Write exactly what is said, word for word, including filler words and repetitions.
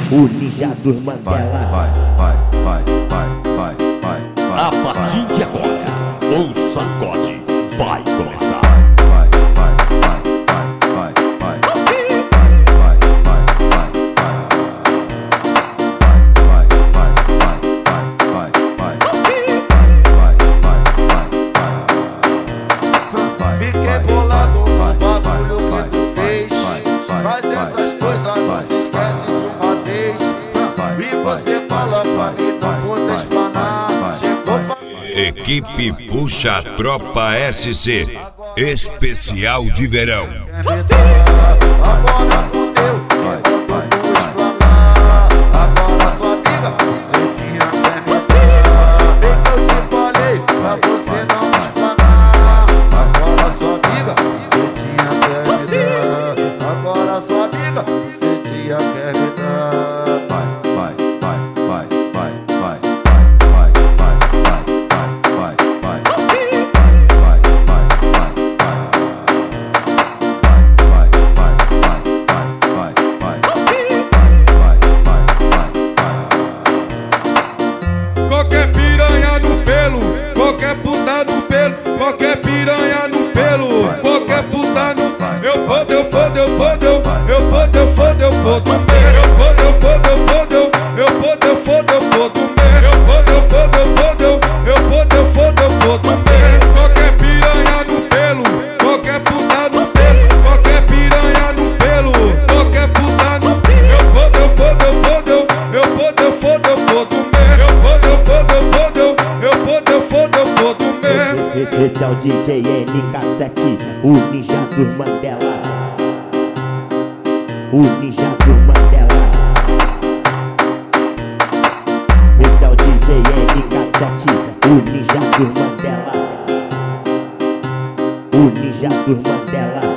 o ninja dos Mandela. Vai, vai, vai, vai, vai, vai, vai. A partir de agora, o sacode vai começar. Vai, vai, vai, vai, vai, vai, vai, vai, vai, vai, vai, vai, vai, vai, vai. Fiquei bolado no bagulho que tu fez. Faz essas coisas, não se esquece de uma vez. E você fala pra mim não poder explanar. Chegou pra... Equipe Puxa Tropa S C, especial de verão. Agora fudeu, vai, vai, explanar. Agora sua amiga, você tinha que me dar. Bem que eu te falei, pra você não me explanar. Agora sua amiga, você tinha que me dar. Agora sua amiga, você tinha que me dar. Vai, vai, vai, vai, vai, vai, vai, vai, vai, vai, vai, vai, vai, vai, vai, Qualquer piranha no pelo, qualquer puta no pelo, qualquer piranha no pelo, qualquer puta no... Eu fodo, eu fodo, eu fodo, eu fodo, eu fodo, eu fodo, eu fodo, eu fodo, eu fodo, eu fodo, eu fodo, eu fodo, eu fodo, eu fodo, eu fodo, eu fodo, eu fodo, eu fodo, qualquer piranha no pelo, qualquer puta no pelo, qualquer piranha no pelo, qualquer puta no... Eu fodo, eu fodo, eu fodo, eu fodo, eu fodo, eu fodo, eu fodo, eu fodo, eu fodo, eu fodo, eu fodo, eu fodo mesmo. Esse, esse é o D J N K sete, o ninja dos Mandela. O ninja dos Mandela. Esse é o D J N K sete, o ninja dos Mandela. O ninja dos Mandela.